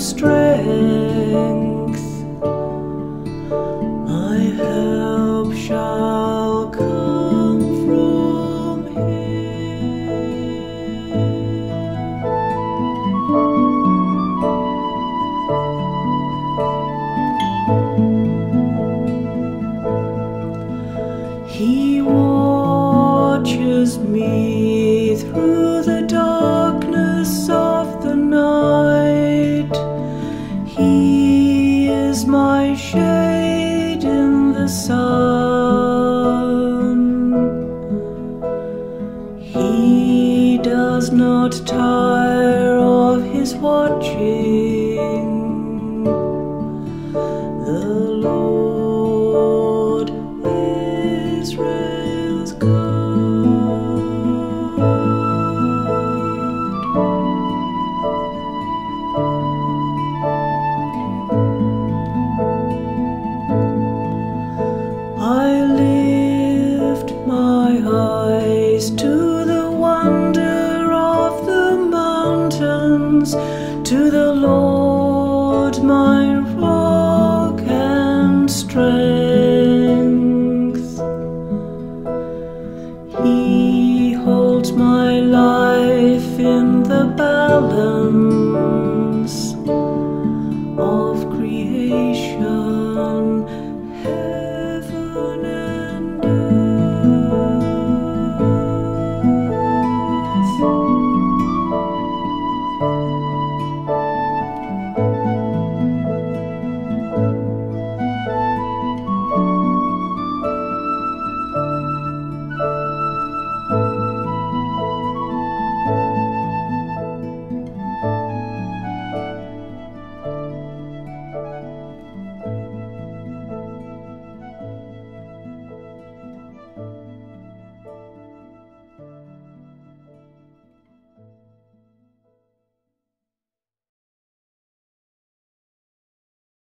strength. My help shall come from Him. He watches me through the darkness of the night. He is my shade in the sun. He does not tire of his watching. The Lord Israel's God. I lift my eyes to the wonder of the mountains, to the